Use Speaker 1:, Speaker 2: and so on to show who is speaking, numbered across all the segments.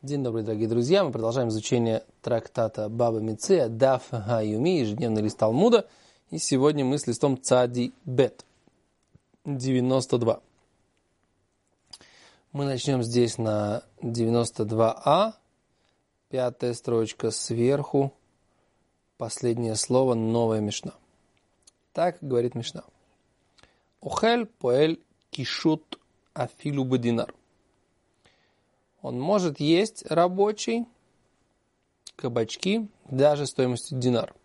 Speaker 1: День добрый, дорогие друзья. Мы продолжаем изучение трактата Баба Меция Даф Гаюми, ежедневный лист Талмуда. И сегодня мы с листом Цади Бет 92. Мы начнем здесь на 92а. Пятая строчка сверху. Последнее слово, новая мишна. Так говорит мишна. Охель поэль кишут афилу бадинар. Он может есть рабочий кабачки даже стоимостью динар.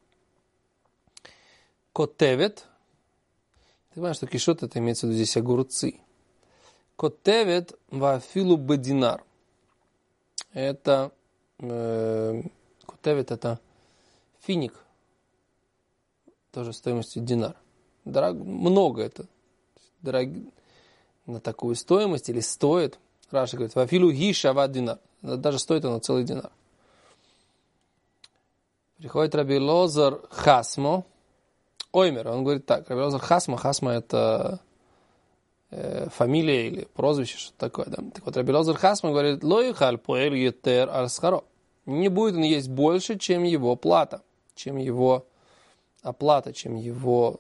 Speaker 1: Котевет. Ты понимаешь, что кишот это имеется в виду здесь огурцы. Котевет вафилу бадинар. Это котевет это финик. Тоже стоимостью динар. Много это. На такую стоимость или стоит. Раша говорит, вафилу ги шават динар. Даже стоит оно целый динар. Приходит Раби Лозар Хасмо. Оймер, он говорит так. Раби Лозар Хасмо. Хасмо это фамилия или прозвище, что такое. Да? Так вот, Раби Лозар Хасмо говорит, лоихаль поэль етер аль-схаро. Не будет он есть больше, чем его плата, чем его оплата, чем его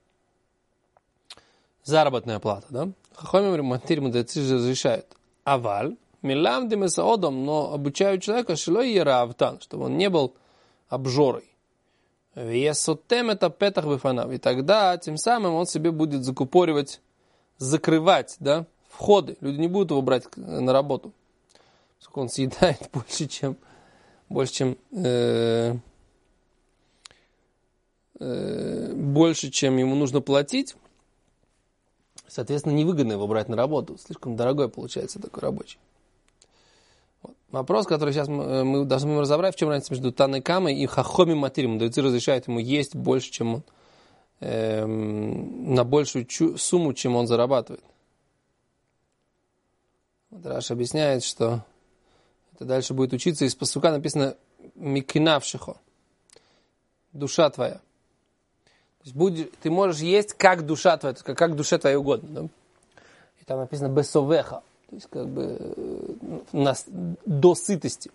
Speaker 1: заработная плата. Да? Хахомим матирь мудрецы разрешают. Аваль, милам демесаодом, но обучают человека, шилой еравтан, чтобы он не был обжорой. Весотем это петах бифанав. И тогда, тем самым, он себе будет закрывать, да, входы. Люди не будут его брать на работу. Поскольку он съедает больше, чем ему нужно платить. Соответственно, невыгодно его брать на работу. Слишком дорогой получается такой рабочий. Вот. Вопрос, который сейчас мы должны разобрать, в чем разница между Таной Камой и Хахоми Матирим. Мудрецы разрешают ему есть больше, чем он, на большую сумму, чем он зарабатывает. Вот Раш объясняет, что это дальше будет учиться. Из пасука написано «Микинавшихо» – душа твоя. То есть ты можешь есть, как душа твоя, как душе твоей угодно. Да? И там написано «бесовеха», то есть как бы до сытости.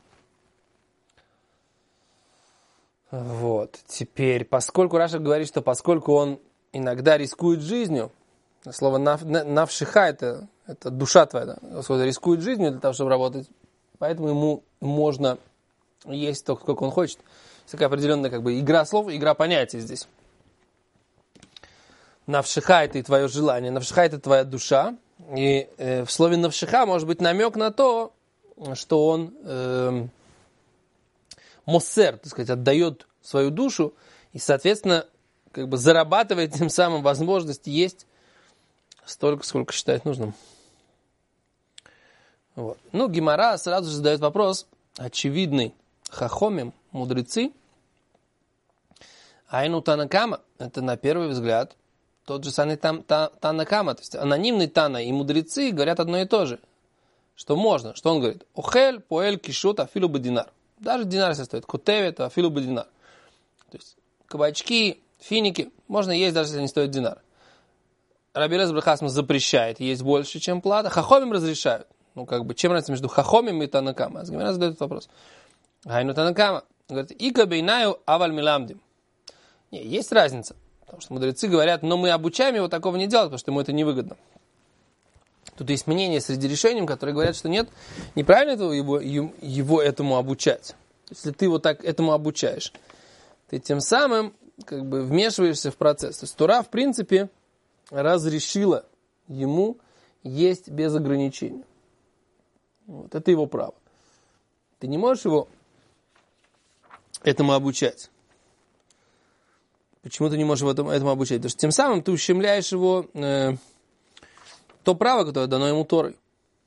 Speaker 1: Вот. Теперь, поскольку Раша говорит, что поскольку он иногда рискует жизнью, слово «навшиха» это душа твоя, да? Он рискует жизнью для того, чтобы работать, поэтому ему можно есть столько, сколько он хочет. Это такая определенная как бы игра слов, игра понятий здесь. Навшиха это и твое желание, навшиха это твоя душа. И в слове навшиха может быть намек на то, что он моссер, так сказать, отдает свою душу и, соответственно, как бы зарабатывает тем самым возможность есть столько, сколько считает нужным. Вот. Ну, Гемара сразу же задает вопрос, очевидный, хахомим, мудрецы, айну Тана Кама, это на первый взгляд тот же самый Тана Кама, то есть анонимный Тана и мудрецы говорят одно и то же, что можно, что он говорит, охель, поэль, кишут, афилу бадинар. Даже динар если стоит, котевет, афилу бадинар. То есть кабачки, финики можно есть, даже если они стоят динар. Раби Лозар Хасмо запрещает есть больше, чем плата. Хахомим разрешают. Ну, как бы, чем разница между Хахомим и Тана Кама? Гемара задает этот вопрос. Айну Тана Кама. Говорит, ика бейнаю аваль миламдим. Не, есть разница. Потому что мудрецы говорят, но мы обучаем его такого не делать, потому что ему это невыгодно. Тут есть мнение среди решений, которые говорят, что нет, неправильно его этому обучать. Если ты его так этому обучаешь, ты тем самым как бы вмешиваешься в процесс. То есть Тора, в принципе, разрешила ему есть без ограничений. Вот, это его право. Ты не можешь его этому обучать. Почему ты не можешь его этому обучать? Потому что тем самым ты ущемляешь его то право, которое дано ему Торой.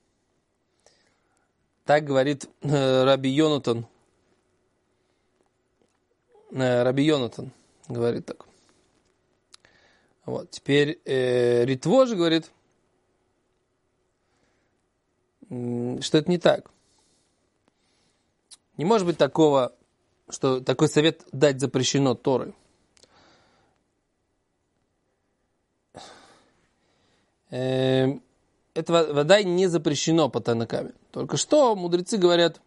Speaker 1: Так говорит Раби Йонатан. Раби Йонатан говорит так. Вот. Теперь Ритво же говорит, что это не так. Не может быть такого, что такой совет дать запрещено Торой. это вода не запрещено по Танакаме. Только что мудрецы говорят,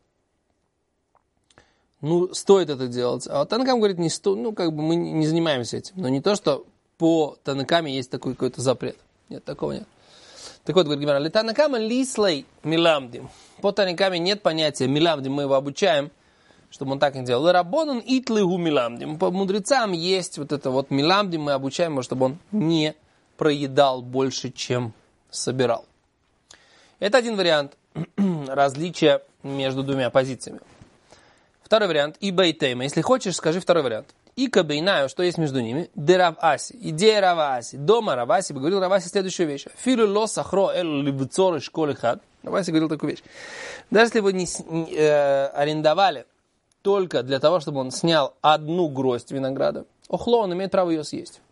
Speaker 1: стоит это делать. А вот Танакам говорит, не стоит, мы не занимаемся этим. Но не то, что по Танакаме есть такой какой-то запрет. Нет, такого нет. Так вот, говорит Гемара, литанакама лислей миламдим. По Танакаме нет понятия миламдим, мы его обучаем, чтобы он так не делал. Лерабонан итлыгу миламдим. По мудрецам есть вот это вот миламдим, мы обучаем его, чтобы он не проедал больше, чем собирал. Это один вариант различия между двумя позициями. Второй вариант, ибо и тема. Если хочешь, скажи второй вариант. И кабейнаю, что есть между ними, де Рав Аси, идея Рава Аси, дома Рав Аси, говорил Рав Аси следующую вещь. Филу ло сахро элу либцор школы хад. Рав Аси говорил такую вещь. Даже если вы не арендовали только для того, чтобы он снял одну гроздь винограда, охло, он имеет право ее съесть.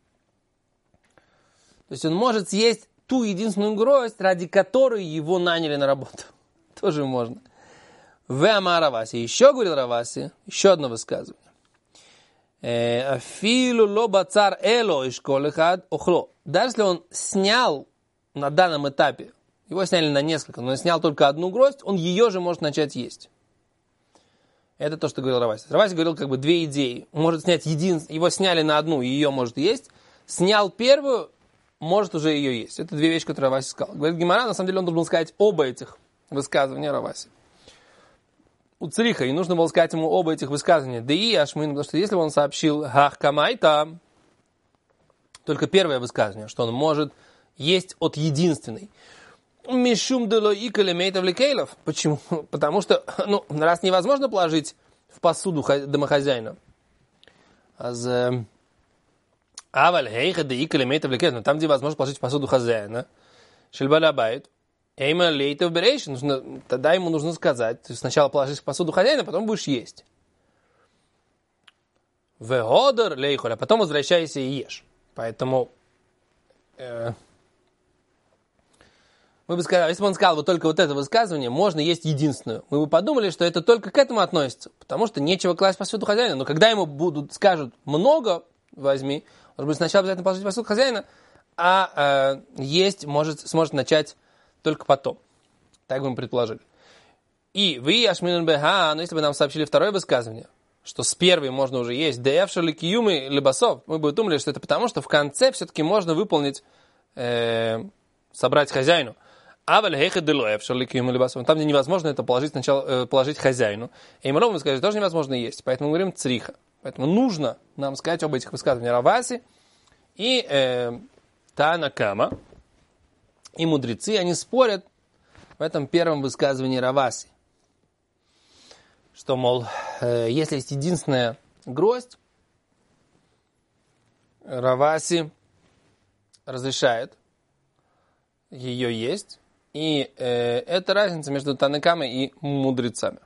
Speaker 1: То есть он может съесть ту единственную гроздь, ради которой его наняли на работу. Тоже можно. Вема Раваси. Еще говорил Раваси, еще одно высказывание. Афилу лоба цар эло ишколехад охло. Даже если он снял на данном этапе, его сняли на несколько, но он снял только одну гроздь, он ее же может начать есть. Это то, что говорил Раваси. Раваси говорил две идеи. Он может снять его сняли на одну, и ее может есть. Снял первую, может уже ее есть. Это две вещи, которые Раваси сказал. Говорит Гемара, на самом деле он должен был сказать оба этих высказывания Раваси. У Цриха, и нужно было сказать ему оба этих высказывания. Да и Ашмин, потому что если бы он сообщил Хах Камайта, только первое высказывание, что он может есть от единственной. Мишум дело икалемейтов лекейлов. Почему? Потому что, раз невозможно положить в посуду домохозяина, аваль хейха де икалемейтов лекейлов, но там, где возможно положить в посуду хозяина, шельбалабайт, эйма лейтов берейшн, тогда ему нужно сказать, ты сначала положишь в посуду хозяина, потом будешь есть. Вегодер лейхоль, а потом возвращайся и ешь. Поэтому мы бы сказали, если бы он сказал только вот это высказывание, можно есть единственную. Мы бы подумали, что это только к этому относится, потому что нечего класть в посуду хозяина. Но когда ему скажут много, возьми, он будет сначала обязательно положить в посуду хозяина, а есть сможет начать только потом. Так бы мы предположили. И вы, Ашминун Беха, но если бы нам сообщили второе высказывание, что с первой можно уже есть, дэявшали киюмы лебасов, мы бы думали, что это потому, что в конце все-таки можно выполнить, собрать хозяину. Там, где невозможно это положить сначала, положить хозяину. И мы ровно сказали, тоже невозможно есть. Поэтому мы говорим цриха. Поэтому нужно нам сказать об этих высказываниях Раваси и Танакама. И мудрецы, они спорят в этом первом высказывании Раваси. Что, мол, если есть единственная гроздь, Раваси разрешает ее есть. И это разница между Танакамой и мудрецами.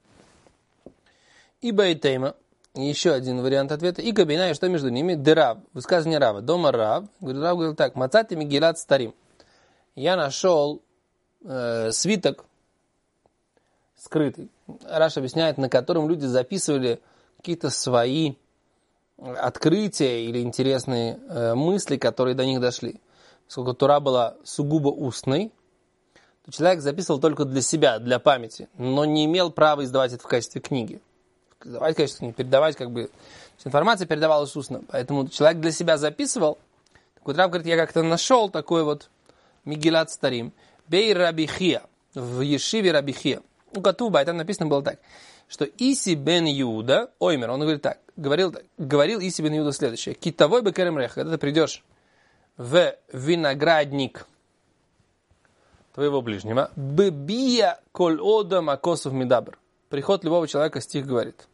Speaker 1: И Байтейма, еще один вариант ответа. И Кабинай, что между ними? Дерав, высказывание Рава. Дома Рав. Рав говорил так. Мацати мигилат старим. Я нашел свиток скрытый. Раш объясняет, на котором люди записывали какие-то свои открытия или интересные мысли, которые до них дошли. Поскольку Тора была сугубо устной, то человек записывал только для себя, для памяти, но не имел права издавать это в качестве книги. Издавать, конечно, не передавать, информация передавалась устно. Поэтому человек для себя записывал. Так вот Рав говорит, я как-то нашел такой вот Мигилат Старим. Бей Рабихия, в Ешиве Рабихия. У Катуба, там написано было так, что Иси бен Юда, Оймер, он говорит так, говорил Иси бен Юда следующее. Китовой бекерем рех, когда ты придешь в виноградник твоего ближнего, бебия коль ода макосов медабр. Приход любого человека, стих говорит.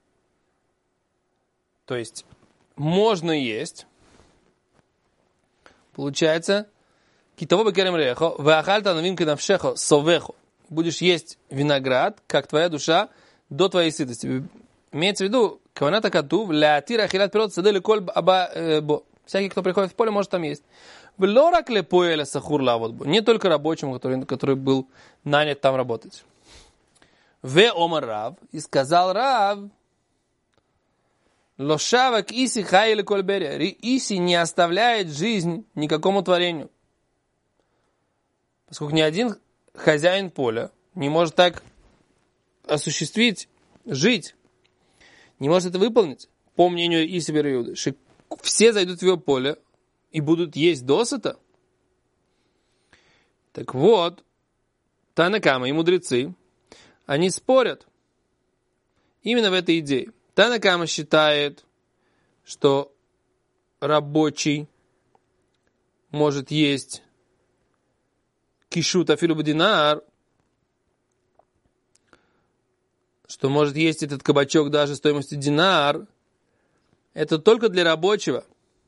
Speaker 1: То есть, можно есть, получается, китово бекерем рехо, веахальта навинка навшехо совехо. Будешь есть виноград, как твоя душа, до твоей сытости. Имеется в виду, каваната катув, ля тира хилат пирот садели коль аба бо. Всякий, кто приходит в поле, может там есть. Не только рабочему, который был нанят там работать. Ве омар Рав, и сказал Рав, лошавак иси хайли кольберия. Иси не оставляет жизнь никакому творению. поскольку ни один хозяин поля не может так осуществить, жить, не может это выполнить, по мнению Иси бен Иуды, что все зайдут в его поле и будут есть досыта. Так вот, Тана Кама и мудрецы, они спорят именно в этой идее. Тана Кама считает, что рабочий может есть кишут афилу бадинар, что может есть этот кабачок даже стоимостью динар. Это только для рабочего,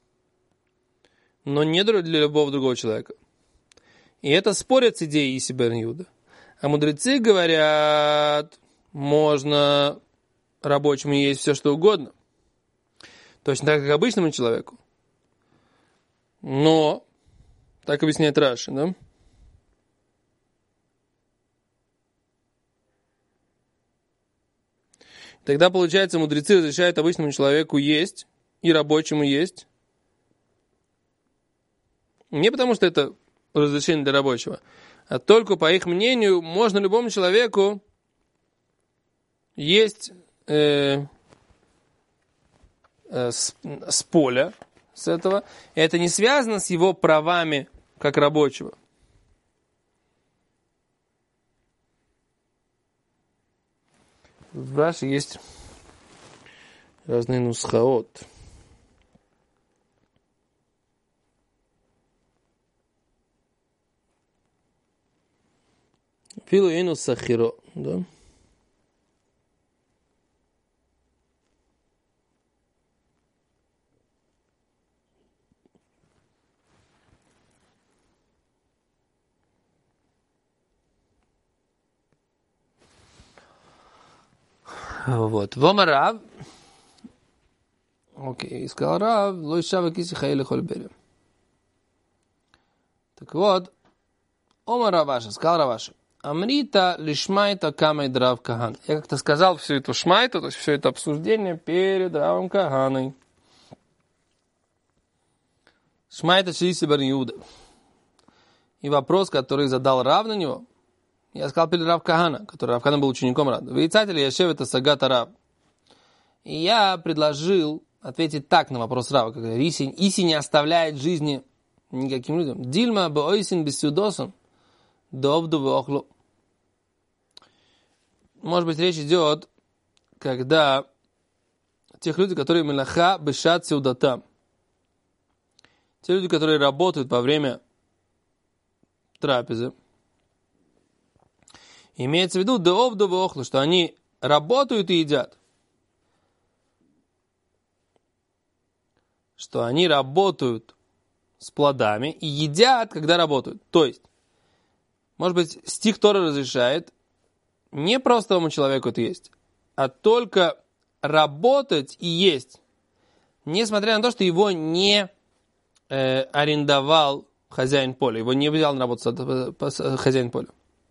Speaker 1: но не для любого другого человека. И это спорят с идеей Иси бен Иуда. А мудрецы говорят, можно рабочему есть все, что угодно. Точно так, как обычному человеку. Но, так объясняет Раши, да? Тогда, получается, мудрецы разрешают обычному человеку есть и рабочему есть. Не потому, что это разрешение для рабочего, а только, по их мнению, можно любому человеку есть с поля, с этого. И это не связано с его правами как рабочего. В Раши есть разные нусхаот. Филу эйну сахиро, да? Вот. Вома Рав. Окей. Сказал Рав, лой шава киси хаили хольбери. Так вот. Ома Раваша. Сказал Раваша. Амрита лишмайта камай драв кахан. Я как-то сказал всю эту шмайту, то есть все это обсуждение перед Равом Каганой. Шмайта Шииси бен Иуда. И вопрос, который задал Рав на него, я сказал перед Рав Кагана, который Рав Кагана был учеником Рава. Вейцатель Яшев это Сагата Рав. И я предложил ответить так на вопрос Рава, как Иси не оставляет жизни никаким людям. Дильма беойсин бессюдосан довду веохлу. Может быть, речь идет, когда тех людей, которые мелаха бешат сеудатам, те люди, которые работают во время трапезы, имеется в виду довду веохлу, что они работают и едят. Что они работают с плодами и едят, когда работают. То есть, может быть, стих Торы разрешает не простому человеку это есть, а только работать и есть, несмотря на то, что его не арендовал хозяин поля, его не взял на работу хозяин поля.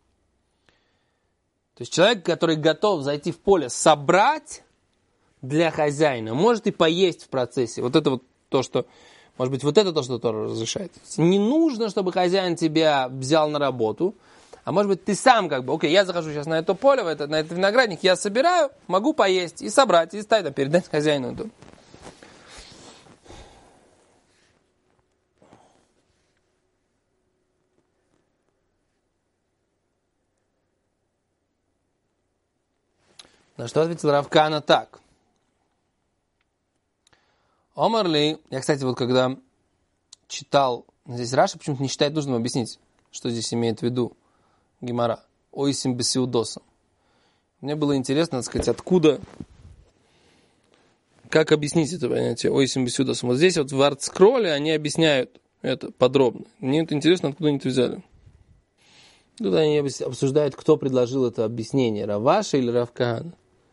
Speaker 1: То есть человек, который готов зайти в поле, собрать для хозяина, может и поесть в процессе. Вот это вот то, что... Может быть, вот это то, что Тора разрешает. Не нужно, чтобы хозяин тебя взял на работу, а может быть, ты сам как бы, окей, я захожу сейчас на это поле, на этот виноградник, я собираю, могу поесть и собрать, и стать, передать хозяину. На что ответил Рав Кана так. Омарли, я, кстати, вот когда читал, здесь Раша почему-то не считает нужным объяснить, что здесь имеет в виду Гемара. Ойсим бесиудосом. Мне было интересно, так сказать, откуда, как объяснить это понятие ойсим бесиудосом. Вот здесь вот в артскролле они объясняют это подробно. Мне это интересно, откуда они это взяли. Тут они обсуждают, кто предложил это объяснение, Раваша или Рав Кагана.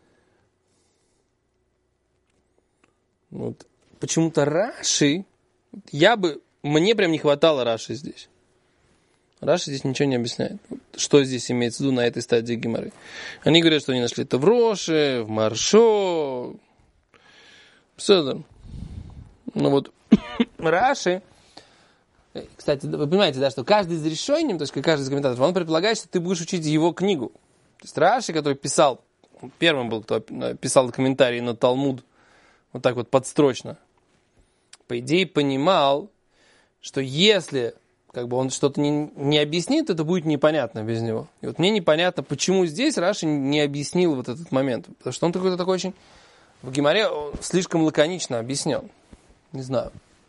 Speaker 1: Вот. Почему-то Раши, мне прям не хватало Раши здесь. Раши здесь ничего не объясняет. Что здесь имеется в виду на этой стадии Гемары. Они говорят, что они нашли это в Роше, в Маршо. Все. Ну вот, Раши Кстати, вы понимаете, да, что каждый из решений, то есть каждый из комментаторов, он предполагает, что ты будешь учить его книгу. То есть Раши, который писал, первым был, кто писал комментарии на Талмуд, вот так вот подстрочно, по идее понимал, что если как бы он что-то не объяснит, это будет непонятно без него. И вот мне непонятно, почему здесь Раши не объяснил вот этот момент. Потому что он какой-то такой очень... В Гемаре слишком лаконично объяснял. Не знаю.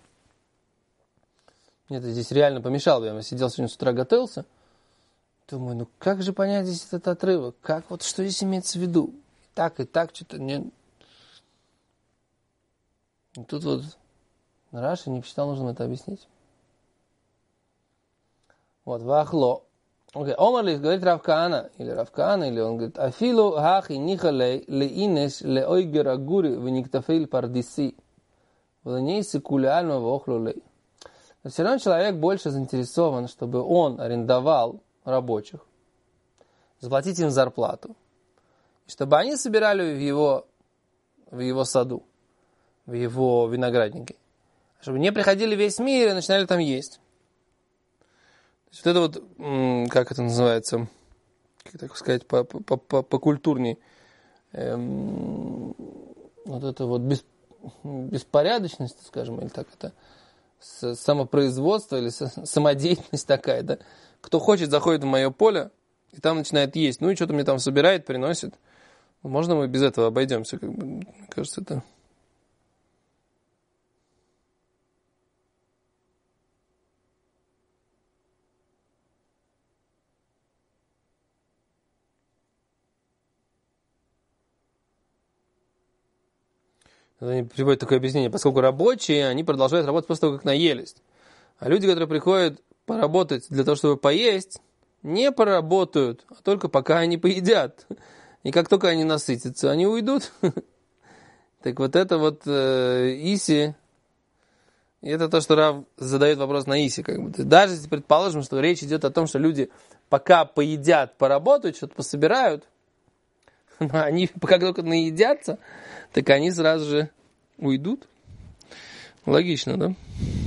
Speaker 1: Мне это здесь реально помешало. Я сидел сегодня с утра, готовился. Думаю, ну как же понять здесь этот отрывок? Как вот, что здесь имеется в виду? И так, что-то не... И тут вот Раши не посчитал нужным это объяснить. Вот, вахло. Окей, Омар говорит Рав Каана, или он говорит, афилу хахи нихалей леинеш леойгер агури вениктафейл пардиси владнейси кулиально вохлулей. Все равно человек больше заинтересован, чтобы он арендовал рабочих, заплатить им зарплату, и чтобы они собирали в его саду, в его винограднике, чтобы не приходили весь мир и начинали там есть. Вот это вот, как это называется, как так сказать, покультурней, вот это вот беспорядочность, скажем, или так это, самопроизводство или самодеятельность такая, да. Кто хочет, заходит в мое поле и там начинает есть. Ну и что-то мне там собирает, приносит. Можно мы без этого обойдемся, как бы, мне кажется, это... Они приводят такое объяснение, поскольку рабочие, они продолжают работать после того, как наелись. А люди, которые приходят поработать для того, чтобы поесть, не поработают, а только пока они поедят. И как только они насытятся, они уйдут. Так вот это вот Иси, и это то, что Рав задает вопрос на Иси. Как бы. Даже если предположим, что речь идет о том, что люди пока поедят, поработают, что-то пособирают, но они как только наедятся, так они сразу же уйдут. Логично, да?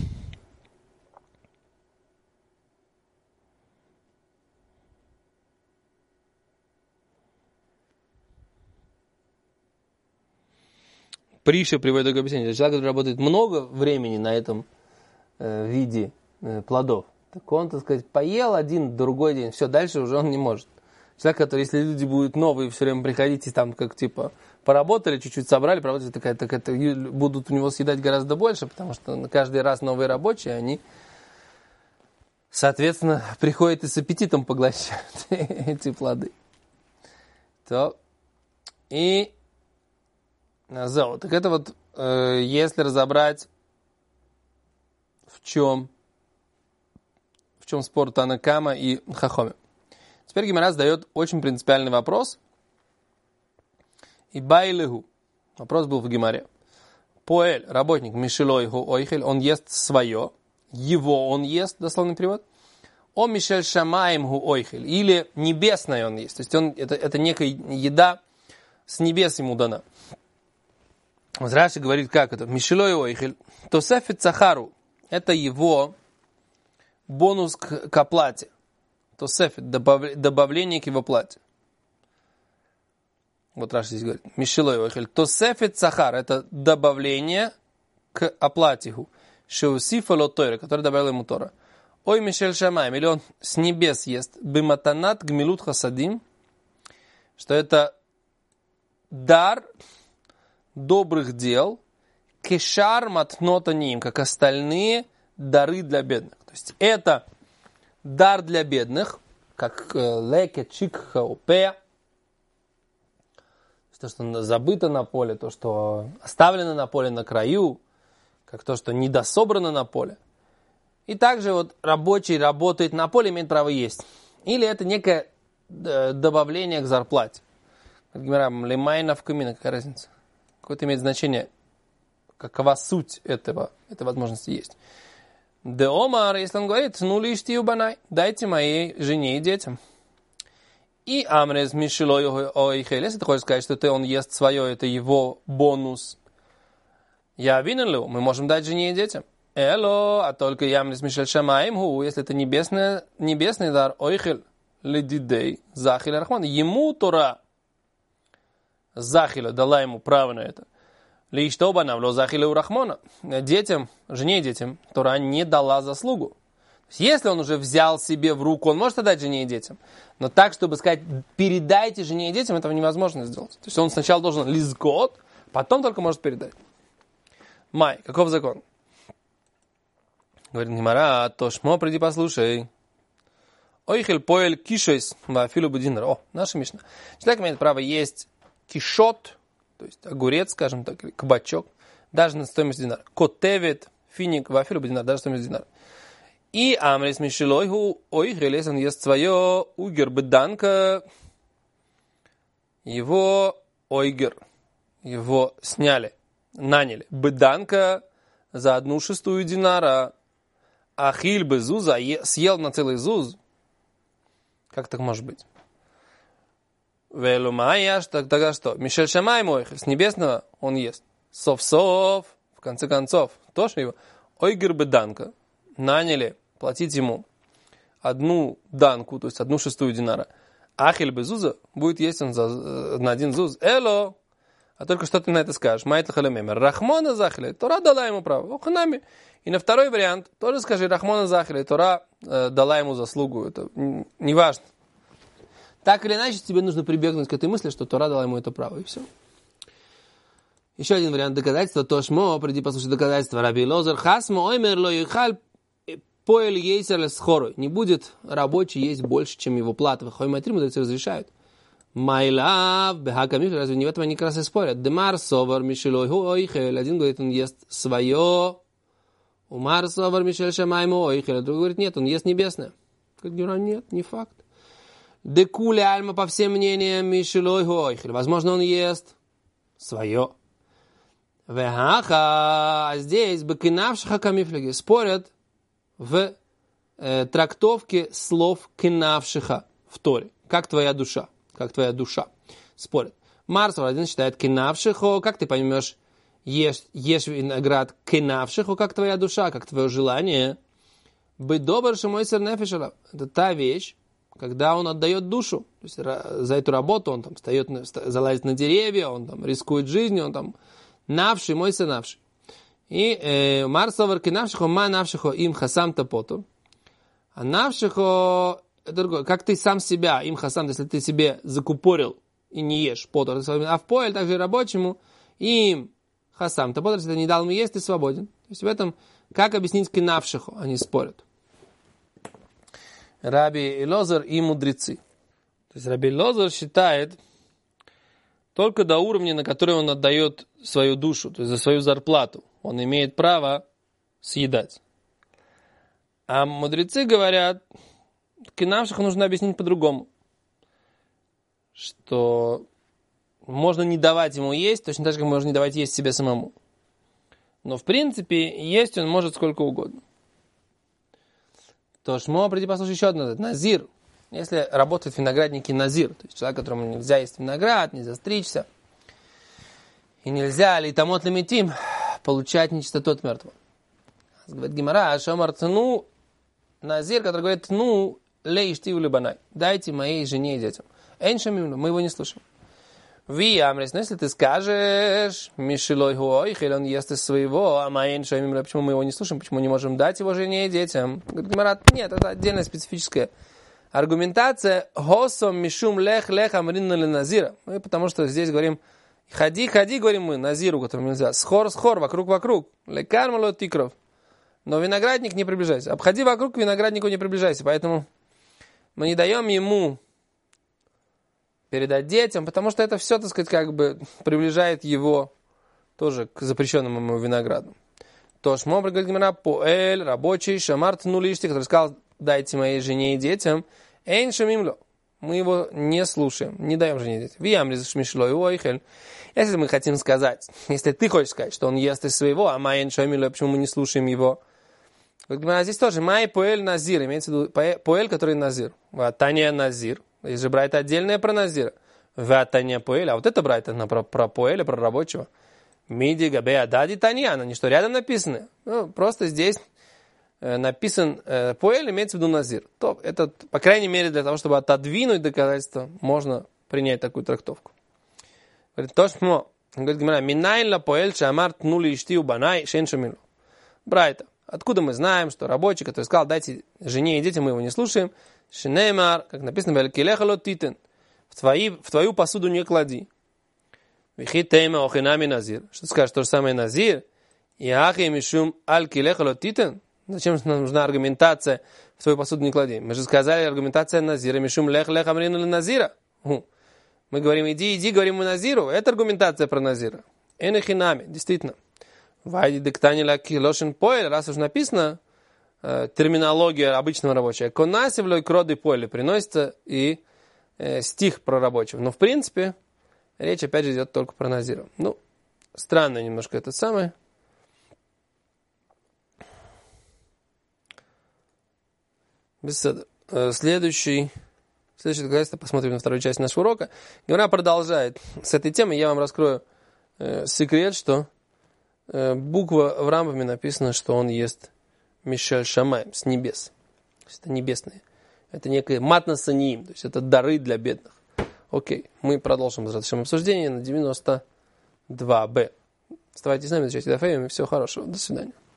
Speaker 1: Приша приводит такое объяснение. Человек, который работает много времени на этом виде плодов, так он, так сказать, поел один, другой день, все, дальше уже он не может. Человек, который, если люди будут новые все время приходить и там как типа поработали, чуть-чуть собрали, поработали, так это будут у него съедать гораздо больше, потому что каждый раз новые рабочие, они, соответственно, приходят и с аппетитом поглощают эти плоды. То и Зеу. Так это вот, если разобрать, в чем спор Тана Кама и Хахоми. Теперь Гемара задает очень принципиальный вопрос. И байлегу. Вопрос был в Гемаре. Поэль, работник, мишелой ху ойхель, он ест свое. Его он ест, дословный перевод. О мишель шамаем ху ойхель. Или небесное он ест. То есть это некая еда с небес ему дана. Раши говорит, как это? Мишелой ойхель. Тосефет цахару. Это его бонус к оплате. Тосефет, добавление к его плате. Вот Раши здесь говорит. Мишелой ойхель. Тосефет цахар. Это добавление к оплате. Шеусифа лотойра, который добавил ему Тора. Ой мишель шамаем. Или он с небес ест. Биматанат гмилут хасадим. Что это дар добрых дел, кешар матнота ним, как остальные дары для бедных. То есть это дар для бедных, как леке, чикха, упе, то, что забыто на поле, то, что оставлено на поле на краю, как то, что недособрано на поле. И также вот рабочий работает на поле, имеет право есть. Или это некое добавление к зарплате. Как говорим, лемайна в камина, какая разница? Какое-то имеет значение, какова суть этой возможности есть. Де Омар, если он говорит, ну лишь ты убанай, дайте моей жене и детям. И Амрез Мишелой ойхель, если ты хочешь сказать, что он ест свое, это его бонус. Я винен ли? Мы можем дать жене и детям. Эло, а только ямрис мишель шамаим гу, если это небесный дар, ойхель ледидей, захиль рахман, ему Тора захиля дала ему право на это. Лишь то банавло захиля у рахмона. Детям, жене и детям, Тора не дала заслугу. Если он уже взял себе в руку, он может отдать жене и детям. Но так, чтобы сказать, передайте жене и детям, этого невозможно сделать. То есть он сначала должен лизгот, потом только может передать. Май, каков закон? Говорит Гемара, то шмо, приди послушай. Ойхель поэль кишойс вафилу бединар. О, наша мишна. Человек имеет право есть кишот, то есть огурец, скажем так, или кабачок, даже на стоимость динара. Котевит, финик, вафилу бединар, даже стоимость динара. И амрис мишелойгу ойхель, если он ест свое угер беданка, его ойгер, его сняли, наняли. Беданка за 1/6 динара. Ахиль бы зуза съел на целый зуз. Как так может быть? Велумаяш, тогда что? Мишель Шамай мой, с небесного он ест. Сов-сов, в конце концов, тоже его. Ойгер беданка. Наняли платить ему 1 данку, то есть 1/6 динара. Ахиль бы зуза будет есть он на 1 зуз. Эло. А только что ты на это скажешь? Майт лхалемемер. Рахмона захиля. Тора дала ему право. Охнами. И на второй вариант тоже скажи Рахмона захиля. Тора дала ему заслугу. Это не важно. Так или иначе, тебе нужно прибегнуть к этой мысли, что Тора дала ему это право. И все. Еще один вариант доказательства. Тошмо, приди послушай доказательства. Раби Лозер хасмо оймер ло юхаль поэль ейсер схорой. Не будет рабочий есть больше, чем его плата. Хойматри мудрецы разрешают. Майлав, бехакамиф, разве не в этом они как раз и спорят? Демар совар мишелой ойхель. Один говорит, он ест свое. Умар совар мишель шамайму ойхель. А другой говорит, нет, он ест небесное. Как говорю, нет, не факт. Декули альма, по всем мнениям, мишелой ойхель. Возможно, он ест свое. Вехаха, а здесь бекинавшиха камифлеги спорят в трактовке слов кинавшиха в Торе. Как твоя душа? Как твоя душа. Спорят. Марсов один считает кинавшихо. Как ты поймешь, ешь виноград кинавшихо, как твоя душа, как твое желание. Быть добр, шимой сернефишера. Это та вещь, когда он отдает душу. То есть за эту работу он там встает, залазит на деревья, он там рискует жизнью, он там навший, мой сын навший. И Марсовар кинавшихо, ма навшихо им хасам тапоту. А навшихо... Другое. Как ты сам себя, им хасам, если ты себе закупорил и не ешь потор, а в поэль также и рабочему, им хасам, то потор, если ты не дал ему есть, ты свободен. То есть в этом, как объяснить кинавшиху, они спорят. Раби Лозер и мудрецы. То есть Раби Лозер считает только до уровня, на который он отдает свою душу, то есть за свою зарплату. Он имеет право съедать. А мудрецы говорят, кинавших нужно объяснить по-другому. Что можно не давать ему есть, точно так же, как можно не давать есть себе самому. Но в принципе, есть он может сколько угодно. То шмо, приди послушай еще одно. Назир. Если работает в винограднике назир, то есть человек, которому нельзя есть виноград, нельзя стричься, и нельзя литамот лимитим получать нечистоту от мертвого. Говорит Гемара, шомар цну, назир, который говорит, ну, лейштиву либанай, дайте моей жене и детям. Эншамимну, мы его не слушаем. Ви амрис, но если ты скажешь, мишилой хуойхель, он ест из своего, а моей эншамимну, почему мы его не слушаем, почему не можем дать его жене и детям? Говорит Гемара, нет, это отдельная специфическая аргументация. Хосом мишум лех амринна ле назира. Мы потому что здесь говорим, ходи, говорим мы, назиру, которому нельзя. Схор, вокруг. Лекар малот тикров. Но виноградник не приближайся. Обходи вокруг, к винограднику не приближайся. Поэтому мы не даем ему передать детям, потому что это все, так сказать, как бы приближает его тоже к запрещенному ему винограду. То шмо, говорит Гемара, поэль, рабочий, шамарт нулишти, который сказал, дайте моей жене и детям, эйн шамимло. Мы его не слушаем, не даем жене и детям. Виям лизашмишло и ойхель. Если мы хотим сказать, если ты хочешь сказать, что он ест из своего, а май эйн шамимло, почему мы не слушаем его? А здесь тоже май поэль назир, имеется в виду поэль, который назир. Ватания назир. Есть же брайта отдельная про назира. Ватания поэль, а вот это брайта про поэля, про рабочего. Миди габе адади таньян, они что, рядом написаны? Ну, просто здесь написан поэль, имеется в виду назир. То, это, по крайней мере, для того, чтобы отодвинуть доказательство, можно принять такую трактовку. Говорит, то, что, говорит, минайла поэль шамарт нули иштию банай шеншамилу. Брайта. Откуда мы знаем, что рабочий, который сказал, дайте жене и детям, мы его не слушаем, шинеймар, как написано, в твою посуду не клади. Вихитейма охинами назир. Что скажешь, то же самое назир? И ахи мишум аль килехало титен. Зачем нам нужна аргументация в твою посуду не клади? Мы же сказали, аргументация назира. Мишум лех амрину назира. Мы говорим, иди, говорим мы назиру. Это аргументация про назира. Энехинами, действительно. Вайди диктани лаки лошен поэль. Раз уж написано, терминология обычного рабочего. Конасивлой кроды поэль приносится и стих про рабочего. Но в принципе, речь опять же идет только про назиру. Ну, странно немножко это самое. Следующее доказательство посмотрим на вторую часть нашего урока. Гемара продолжает с этой темы. Я вам раскрою секрет, что буква в Рамбаме написано, что он ест Мишель Шамаем, с небес. То есть это небесные. Это некое матнасаниим, то есть это дары для бедных. Окей, мы продолжим обсуждение на 92Б. Оставайтесь с нами, изучайте Дафеем, и всего хорошего. До свидания.